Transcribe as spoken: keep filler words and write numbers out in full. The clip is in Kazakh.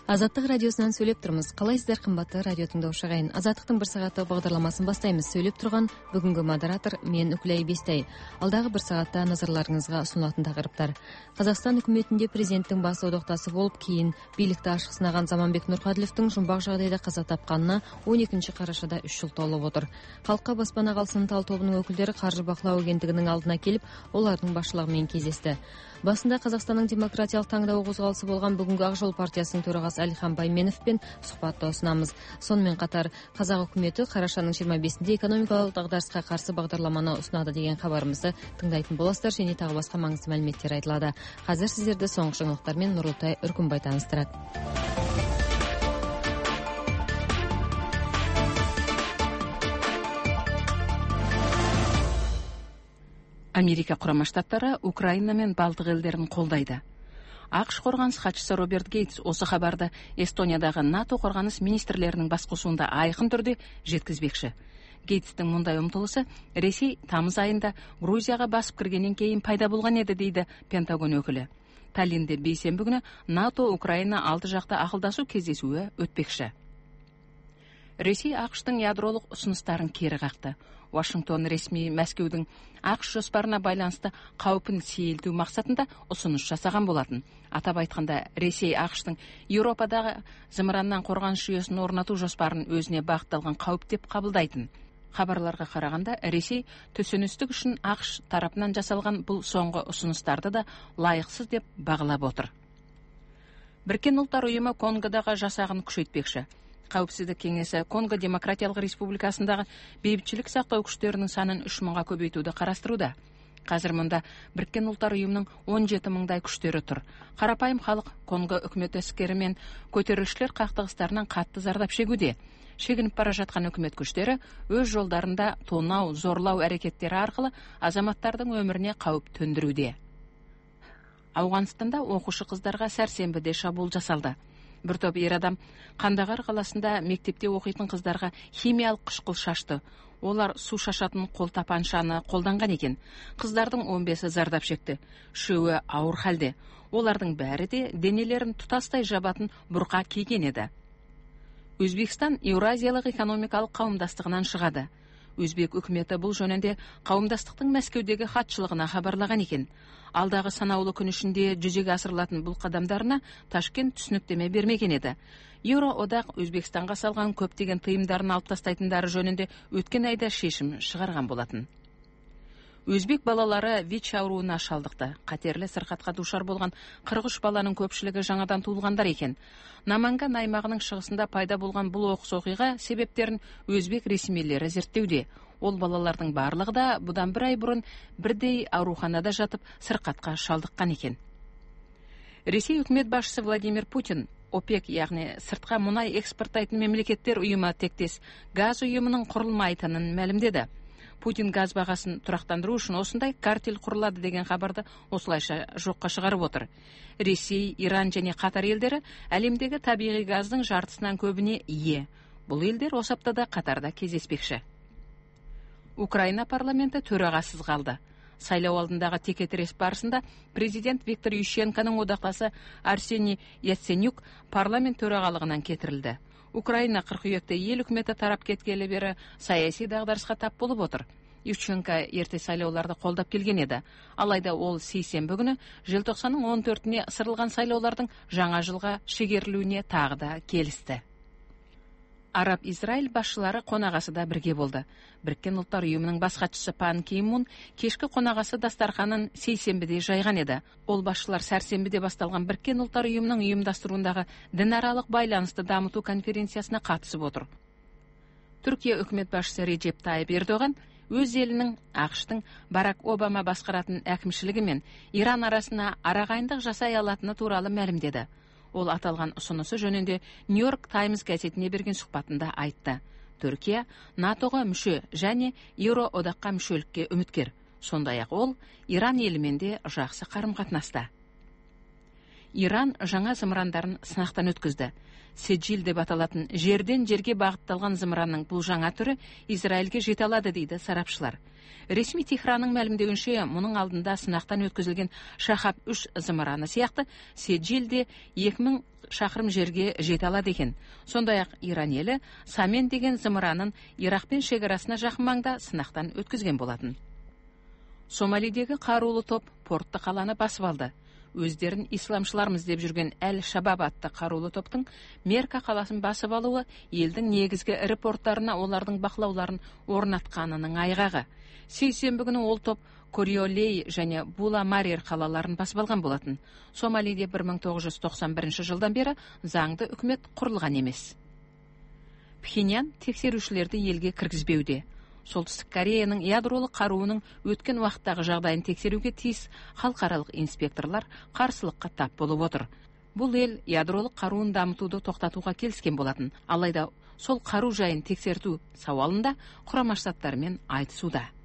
Азаттық радиосынан сөйлеп тұрмыз. Қалайсыздар қымбатты радио тыңдаушы ағайын? Азаттықтың бір сағаттық бағдарламасын бастаймыз. Сөйлеп тұрған бүгінгі модератор мен Үкілай Бестай. Алдағы бір сағатта назарларыңызға ұсынылатын тақырыптар. Қазақстан үкіметінде президенттің бас одақтасы болып, кейін билікті ашық сынаған Заманбек Нұрқаділовтің жұмбақ жағдайда қаза тапқанына он екінші қарашада үш жыл толып отыр. Халыққа баспана қалсын тал тобының өкілдері қаржы бақылау агенттігінің алдына келіп, олардың басшылығымен кездесті. Басында Қазақстанның демократиялық таңдау қозғалысы болған бүгінгі Ақ жол партиясының төрағасы Әлихан Байменовпен сұхбатты ұсынамыз. Сонымен қатар қазақ үкіметі қарашаның жиырма бесінде экономикалық дағдарысқа қарсы бағдарламаны ұсынады деген хабарымызды тыңдайтын боласыздар, және тағы басқа маңызды мәліметтер айтылады. Қазір сіздерді соңғы жаңалықтармен Нұрылтай Үркімбай таныстырады. Америка құрама штаттары Украина мен Балтық елдерін қолдайды. ақш қорғаныс хатшысы Роберт Гейтс осы хабарды Эстониядағы НАТО қорғаныс министрлерінің басқосуында айқын түрде жеткізбекші. Гейтстің мұндай ұмтылысы Ресей тамыз айында Грузияға басып кіргеннен кейін пайда болған еді, дейді Пентагон өкілі. Таллинде бейсенбі күні НАТО Украина алты жақта ақылдасу кездесуі өтпекші. Ресей ақштың ядролық ұсыныстарын кері қақты. Вашингтон ресми Мәскеудің ақш жоспарына байланысты қаупін сейілту мақсатында ұсыныс жасаған болатын. Атап айтқанда, Ресей ақштың Еуропадағы зымыраннан қорғаныс жүйесін орнату жоспарын өзіне бағытталған қауіп деп қабылдайтын. Хабарларға қарағанда, Ресей түсіністік үшін ақш тарапынан жасалған бұл соңғы ұсыныстарды да лайықсыз деп бағалап отыр. Біріккен ұлттар ұйымы Конгодағы жасағын күшейтпекші. Қауіпсіздік кеңесі Конго Демократиялық Республикасындағы бейбітшілік сақтау күштерінің санын үш мыңға көбейтуді қарастыруда. Қазір мұнда Біріккен ұлттар ұйымының он жеті мыңдай күштері тұр. Қарапайым халық Конго үкіметі әскері мен көтерілісшілер қақтығыстарынан қатты зардап шегуде. Шегініп бара жатқан үкімет күштері өз жолдарында тонау, зорлау әрекеттері арқылы азаматтардың өміріне қауіп төндіруде. Ауғанстанда оқушы қыздарға сәрсенбіде шабуыл жасалды. Бір топ ер адам Қандағар қаласында мектепте оқитын қыздарға химиялық қышқыл шашты. Олар су шашатын қол тапаншаны қолданған екен. Қыздардың он бесі зардап шекті. Үшеуі ауыр халде. Олардың бәрі де денелерін тұтастай жабатын бұрқа киген еді. Өзбекстан Еуразиялық экономикалық қауымдастығынан шығады. Өзбек үкіметі бұл жөнінде қауымдастықтың Мәскеудегі хатшылығына хабарлаған екен. Алдағы санаулы күн ішінде жүзеге асырылатын бұл қадамдарына Ташкент түсініктеме бермеген еді. Еуроодақ Өзбекстанға салған көптеген тыйымдарын алып тастайтындары жөнінде өткен айда шешім шығарған болатын. Өзбек балалары ВИЧ ауруына шалдықты. Қатерлі сырқатқа душар болған қырық үш баланың көпшілігі жаңадан туылғандар екен. Наманган аймағының шығысында пайда болған бұл оқыс оқиға себептерін өзбек ресмилері зерттеуде. Ол балалардың барлығы да бұдан бір ай бұрын бірдей ауруханада жатып сырқатқа шалдыққан екен. Ресей үкімет басшысы Владимир Путин ОПЕК, яғни сыртқа мұнай экспорттайтын мемлекеттер ұйымы тектес газ ұйымының құрылмайтынын мәлімдеді. Путин газ бағасын тұрақтандыру үшін осындай картель құрылады деген хабарды осылайша жоққа шығарып отыр. Ресей, Иран және Қатар елдері әлемдегі табиғи газдың жартысынан көбіне ие. Бұл елдер осы аптада Қатарда кездеспекші. Украина парламенті төрағасыз қалды. Сайлау алдындағы текетірес барысында президент Виктор Ющенконың одақтасы Арсений Яценюк парламент төрағалығынан кетірілді. Украина қыркүйекте ел үкіметі тарап кеткелі бері саяси дағдарысқа тап болып отыр. Ющенко ерте сайлауларды қолдап келген еді. Алайда ол сейсенбі күні желтоқсанның он төртіне ысырылған сайлаулардың жаңа жылға шегерілуіне тағы да келісті. Араб-Израиль басшылары қонағасыда бірге болды. Біріккен ұлттар ұйымының бас хатшысы Пан Ги Мун кешкі қонағасы дастарханын сейсенбіде жайған еді. Ол басшылар сәрсенбіде басталған Біріккен ұлттар ұйымының ұйымдастыруындағы дінаралық байланысты дамыту конференциясына қатысып отыр. Түркия үкімет басшысы Реджеп Тайып Ердоған өз елінің ақштың Барак Обама басқаратын әкімшілігі мен Иран арасына арағайындық жасай алатыны туралы мәлімдеді. Ол аталған ұсынысы жөнінде Нью-Йорк Таймс газетіне берген сұхбатында айтты. Түркия натоға мүше және Еуроодаққа мүшелікке үміткер. Сондай-ақ ол Иран елімен де жақсы қарым-қатынаста. Иран жаңа зымырандарын сынақтан өткізді. Седжил деп аталатын жерден жерге бағытталған зымыранның бұл жаңа түрі Израильге жете алады дейді сарапшылар. Ресми Техранның мәлімдеуінше, мұның алдында сынақтан өткізілген Шахаб үш зымыраны сияқты Седжил де екі мың шақырым жерге жете алады екен. Сондай-ақ Иран елі Самен деген зымыранын Ирақпен шекарасына жақын маңда сынақтан өткізген болатын. Сомалидегі қарулы топ портты қаланы басып алды. Өздерін исламшылармыз деп жүрген Әл-Шабаб атты қарулы топтың Мерка қаласын басып алуы елдің негізгі ірі порттарына олардың бақылауларын орнатқанының айғағы. Сейсенбі күні ол топ Кориолей және Була Марир қалаларын басып алған болатын. Сомалиде бір мың тоғыз жүз тоқсан бірінші жылдан бері заңды үкімет құрылған емес. Пхеньян тексерушілерді елге кіргізбеуде. Солтүстік Кореяның ядролық қаруының өткен уақыттағы жағдайын тексеруге тиіс халықаралық инспекторлар қарсылыққа тап болып отыр. Бұл ел ядролық қаруын дамытуды тоқтатуға келіскен болатын. Алайда сол қару жайын тексерту сауалында Құрама Штаттармен айтысуда.